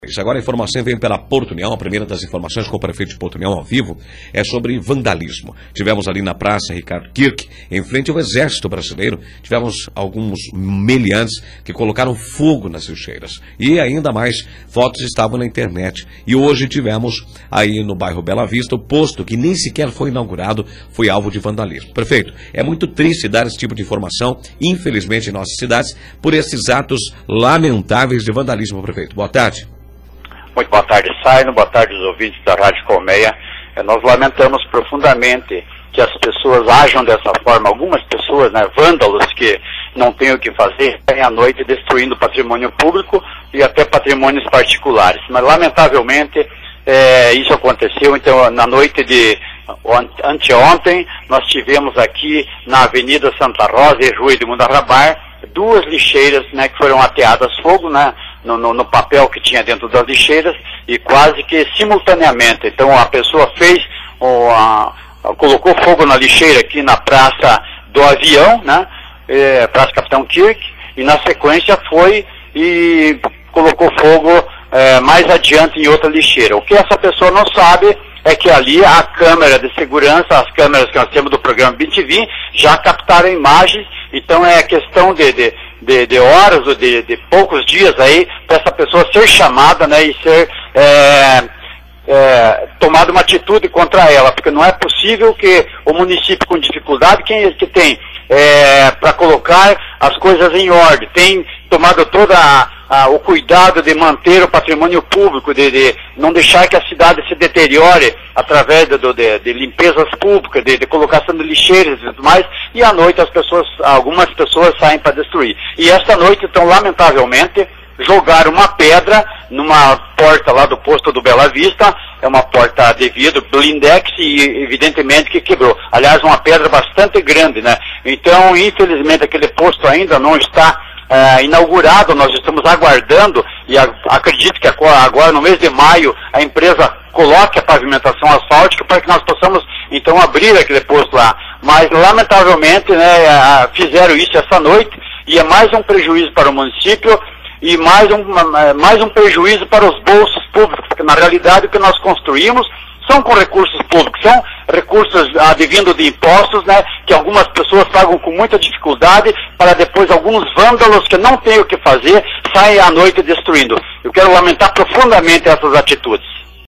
Agora a informação vem pela Porto União, a primeira das informações com o prefeito de Porto União ao vivo é sobre vandalismo. Tivemos ali na Praça Ricardo Kirk, em frente ao Exército Brasileiro, tivemos alguns meliantes que colocaram fogo nas lixeiras. E ainda mais, fotos estavam na internet. E hoje tivemos aí no bairro Bela Vista, o posto que nem sequer foi inaugurado, foi alvo de vandalismo. Prefeito, é muito triste dar esse tipo de informação, infelizmente em nossas cidades, por esses atos lamentáveis de vandalismo, prefeito. Boa tarde. Muito boa tarde, Saino. Boa tarde, os ouvintes da Rádio Colmeia. Nós lamentamos profundamente que as pessoas ajam dessa forma. Algumas pessoas, vândalos que não têm o que fazer, saem à noite destruindo patrimônio público e até patrimônios particulares. Mas, lamentavelmente, isso aconteceu. Então, na noite de anteontem, nós tivemos aqui na Avenida Santa Rosa e Rua Edmundo Arrabar, duas lixeiras que foram ateadas fogo, no papel que tinha dentro das lixeiras, e quase que simultaneamente. Então a pessoa colocou fogo na lixeira aqui na Praça do Avião, Praça Capitão Kirk, e na sequência foi e colocou fogo mais adiante em outra lixeira. O que essa pessoa não sabe é que ali a câmera de segurança, as câmeras que nós temos do programa BTV, já captaram imagens. Então é questão de horas ou de poucos dias aí para essa pessoa ser chamada, e ser tomada uma atitude contra ela, porque não é possível que o município com dificuldade, que tem para colocar as coisas em ordem, tem tomado todo o cuidado de manter o patrimônio público, de não deixar que a cidade se deteriore através de limpezas públicas, de colocação de lixeiras e tudo mais, e à noite algumas pessoas saem para destruir. E esta noite, então, lamentavelmente, jogaram uma pedra numa porta lá do posto do Bela Vista, é uma porta de vidro, blindex, e evidentemente que quebrou. Aliás, uma pedra bastante grande, Então, infelizmente, aquele posto ainda não está inaugurado. Nós estamos aguardando, e acredito que agora no mês de maio a empresa coloque a pavimentação asfáltica para que nós possamos então abrir aquele posto lá. Mas lamentavelmente fizeram isso essa noite, e é mais um prejuízo para o município e mais um prejuízo para os bolsos públicos, porque na realidade o que nós construímos são com recursos públicos, são recursos advindo de impostos, que algumas pessoas pagam com muita dificuldade, para depois alguns vândalos que não têm o que fazer, saem à noite destruindo. Eu quero lamentar profundamente essas atitudes.